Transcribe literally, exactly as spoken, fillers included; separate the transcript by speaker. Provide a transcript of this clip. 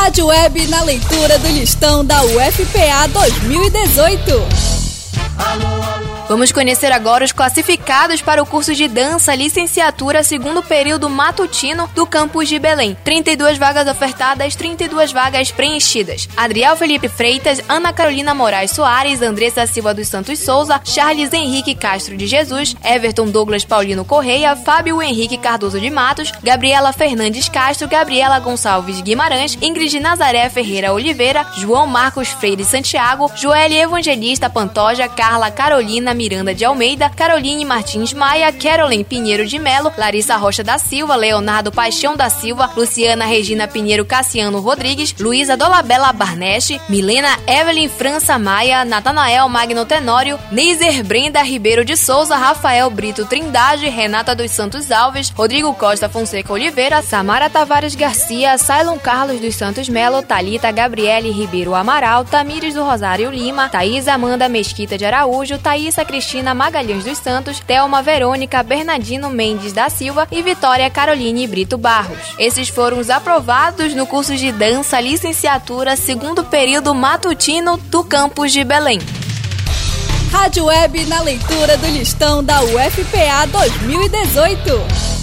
Speaker 1: Rádio Web na leitura do listão da U F P A dois mil e dezoito.
Speaker 2: Vamos conhecer agora os classificados para o curso de dança licenciatura segundo período matutino do campus de Belém. trinta e duas vagas ofertadas, trinta e duas vagas preenchidas. Adriel Felipe Freitas, Ana Carolina Moraes Soares, Andressa Silva dos Santos Souza, Charles Henrique Castro de Jesus, Everton Douglas Paulino Correia, Fábio Henrique Cardoso de Matos, Gabriela Fernandes Castro, Gabriela Gonçalves Guimarães, Ingrid Nazaré Ferreira Oliveira, João Marcos Freire Santiago, Joelle Evangelista Pantoja, Carla Carolina Miranda de Almeida, Caroline Martins Maia, Caroline Pinheiro de Melo, Larissa Rocha da Silva, Leonardo Paixão da Silva, Luciana Regina Pinheiro Cassiano Rodrigues, Luísa Dolabella Barneste, Milena Evelyn França Maia, Natanael Magno Tenório, Neiser Brenda Ribeiro de Souza, Rafael Brito Trindade, Renata dos Santos Alves, Rodrigo Costa Fonseca Oliveira, Samara Tavares Garcia, Sailon Carlos dos Santos Melo, Thalita Gabriele Ribeiro Amaral, Tamires do Rosário Lima, Thaís Amanda Mesquita de Araújo, Thaísa Cristina Magalhães dos Santos, Thelma Verônica Bernardino Mendes da Silva e Vitória Caroline Brito Barros. Esses foram os aprovados no curso de dança licenciatura segundo período matutino do campus de Belém.
Speaker 1: Rádio Web na leitura do listão da U F P A dois mil e dezoito.